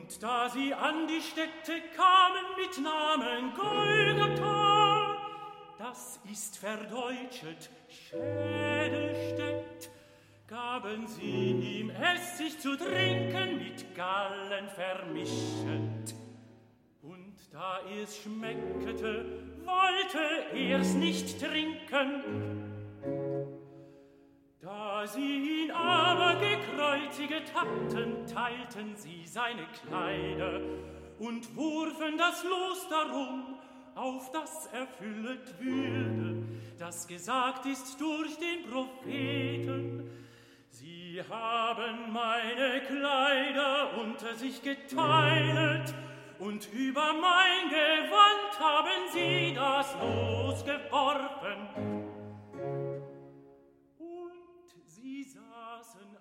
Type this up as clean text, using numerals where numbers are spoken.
Und da sie an die Stätte kamen mit Namen Golgatha, das ist verdeutschet Schädelstätt, gaben sie ihm Essig zu trinken mit Gallen vermischet. Und da es schmeckete, wollte er's nicht trinken. Da sie ihn aber gekreuziget hatten, teilten sie seine Kleider und wurfen das Los darum, auf das erfüllet würde, das gesagt ist durch den Propheten. Sie haben meine Kleider unter sich geteilt, und über mein Gewand haben sie das Los geworfen. Und sie saßen